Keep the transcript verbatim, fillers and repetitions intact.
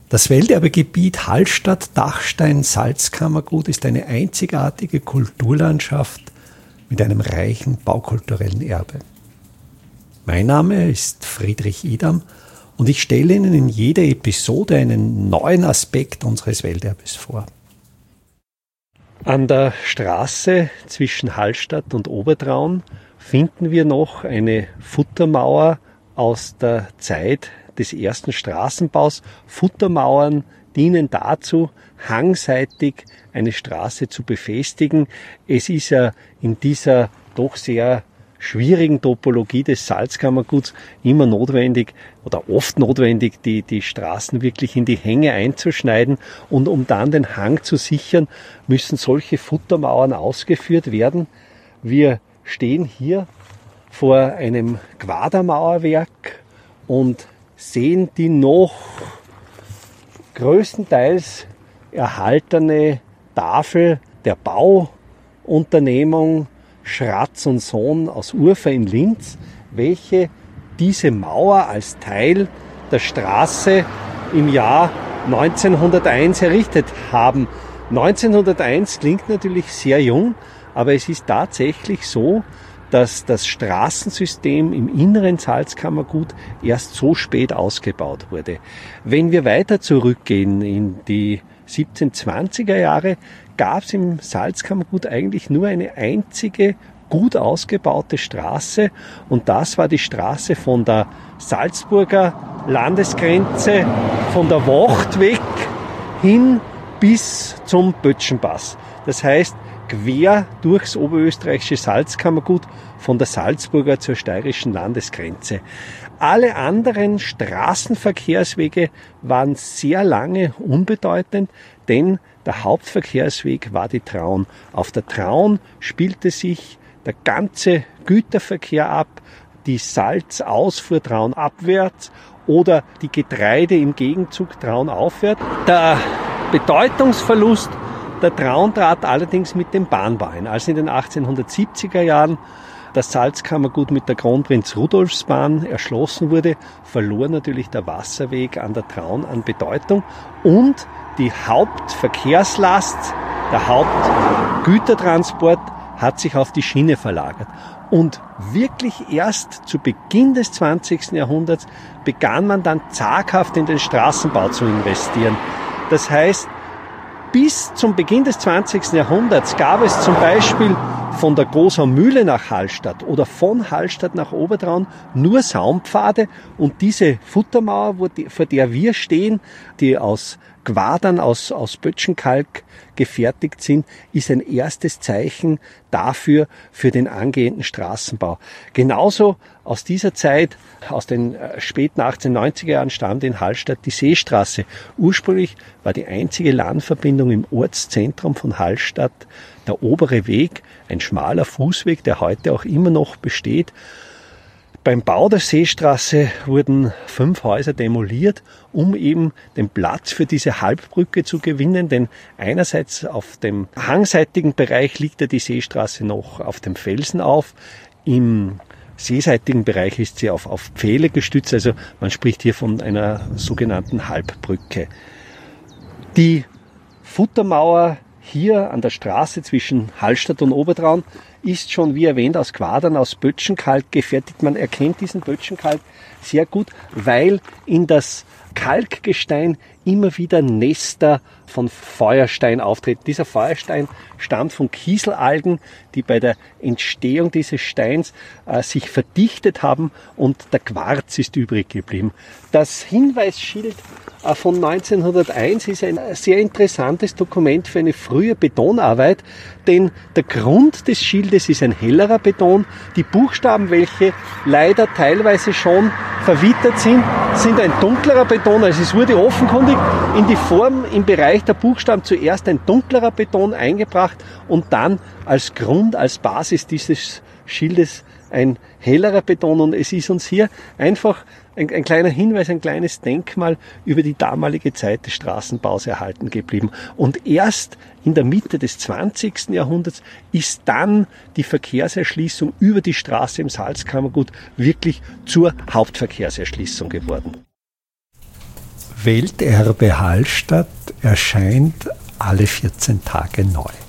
Das Welterbegebiet Hallstatt-Dachstein-Salzkammergut ist eine einzigartige Kulturlandschaft mit einem reichen baukulturellen Erbe. Mein Name ist Friedrich Idam und ich stelle Ihnen in jeder Episode einen neuen Aspekt unseres Welterbes vor. An der Straße zwischen Hallstatt und Obertraun finden wir noch eine Futtermauer aus der Zeit des ersten Straßenbaus. Futtermauern dienen dazu, hangseitig eine Straße zu befestigen. Es ist ja in dieser doch sehr schwierigen Topologie des Salzkammerguts immer notwendig oder oft notwendig, die, die Straßen wirklich in die Hänge einzuschneiden. Und um dann den Hang zu sichern, müssen solche Futtermauern ausgeführt werden. Wir stehen hier vor einem Quadermauerwerk und sehen die noch größtenteils erhaltene Tafel der Bauunternehmung Schratz und Sohn aus Urfa in Linz, welche diese Mauer als Teil der Straße im Jahr neunzehnhunderteins errichtet haben. neunzehnhunderteins klingt natürlich sehr jung, aber es ist tatsächlich so, dass das Straßensystem im inneren Salzkammergut erst so spät ausgebaut wurde. Wenn wir weiter zurückgehen in die siebzehnhundertzwanziger Jahre, gab es im Salzkammergut eigentlich nur eine einzige gut ausgebaute Straße und das war die Straße von der Salzburger Landesgrenze, von der Wacht weg hin bis zum Böttchenpass. Das heißt, quer durchs oberösterreichische Salzkammergut von der Salzburger zur steirischen Landesgrenze. Alle anderen Straßenverkehrswege waren sehr lange unbedeutend, denn der Hauptverkehrsweg war die Traun. Auf der Traun spielte sich der ganze Güterverkehr ab, die Salzausfuhr Traun abwärts oder die Getreide im Gegenzug Traun aufwärts. Der Bedeutungsverlust der Traun trat allerdings mit dem Bahnbau ein. Als in den achtzehnhundertsiebziger Jahren das Salzkammergut mit der Kronprinz-Rudolfsbahn erschlossen wurde, verlor natürlich der Wasserweg an der Traun an Bedeutung und die Hauptverkehrslast, der Hauptgütertransport hat sich auf die Schiene verlagert. Und wirklich erst zu Beginn des zwanzigsten Jahrhunderts begann man dann zaghaft in den Straßenbau zu investieren. Das heißt, bis zum Beginn des zwanzigsten Jahrhunderts gab es zum Beispiel von der Großau Mühle nach Hallstatt oder von Hallstatt nach Obertraun nur Saumpfade und diese Futtermauer, vor der wir stehen, die aus Quadern, aus, aus Böttchenkalk gefertigt sind, ist ein erstes Zeichen dafür, für den angehenden Straßenbau. Genauso aus dieser Zeit, aus den späten achtzehnhundertneunziger Jahren, stammt in Hallstatt die Seestraße. Ursprünglich war die einzige Landverbindung im Ortszentrum von Hallstatt der obere Weg, ein schmaler Fußweg, der heute auch immer noch besteht. Beim Bau der Seestraße wurden fünf Häuser demoliert, um eben den Platz für diese Halbbrücke zu gewinnen, denn einerseits auf dem hangseitigen Bereich liegt ja die Seestraße noch auf dem Felsen auf, im seeseitigen Bereich ist sie auf, auf Pfähle gestützt, also man spricht hier von einer sogenannten Halbbrücke. Die Futtermauer hier an der Straße zwischen Hallstatt und Obertraun ist schon, wie erwähnt, aus Quadern, aus Böttchenkalk gefertigt. Man erkennt diesen Böttchenkalk sehr gut, weil in das Kalkgestein immer wieder Nester von Feuerstein auftreten. Dieser Feuerstein stammt von Kieselalgen, die bei der Entstehung dieses Steins äh, sich verdichtet haben und der Quarz ist übrig geblieben. Das Hinweisschild äh, von neunzehnhunderteins ist ein sehr interessantes Dokument für eine frühe Betonarbeit, denn der Grund des Schildes ist ein hellerer Beton. Die Buchstaben, welche leider teilweise schon verwittert sind, sind ein dunklerer Beton. Also es wurde offenkundig in die Form im Bereich der Buchstaben zuerst ein dunklerer Beton eingebracht und dann als Grund, als Basis dieses Schildes ein hellerer Beton. Und es ist uns hier einfach ein, ein kleiner Hinweis, ein kleines Denkmal über die damalige Zeit des Straßenbaus erhalten geblieben. Und erst in der Mitte des zwanzigsten Jahrhunderts ist dann die Verkehrserschließung über die Straße im Salzkammergut wirklich zur Hauptverkehrserschließung geworden. Welterbe Hallstatt erscheint alle vierzehn Tage neu.